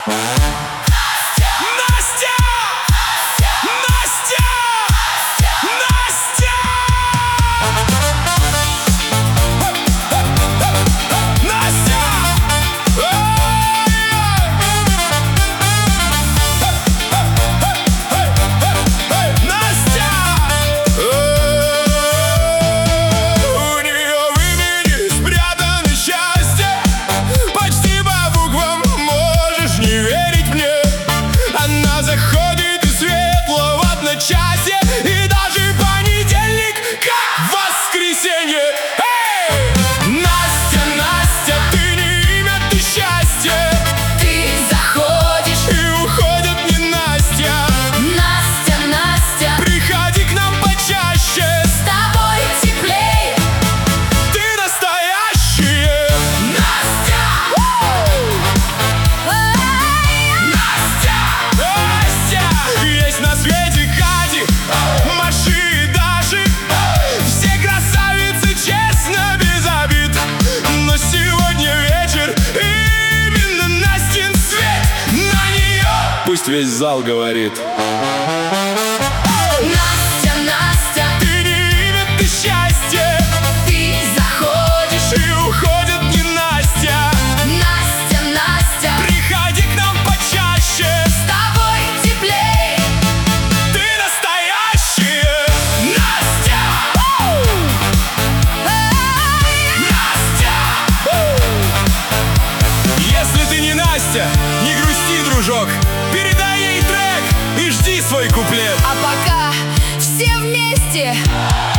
И даже понедельник, как воскресенье. Эй! Настя, Настя, ты не имя, ты счастье. Ты заходишь И уходит не Настя. Настя, Настя, Приходи к нам почаще. с тобой теплей. Ты настоящая. Настя, Настя, Настя. Есть на свете Кати, Маши и Даши. Все красавицы, честно, без обид. Но сегодня вечер, именно Настин свет на нее. Пусть весь зал говорит. Настя, Настя, Ты не имя, ты счастье. ты заходишь. И уходит не Настя. Настя, Настя, Приходи к нам почаще. с тобой теплей. Ты настоящая. Настя. Настя. Если ты не Настя, не грусти, дружок. Передай ей трек и жди свой куплет. А пока все вместе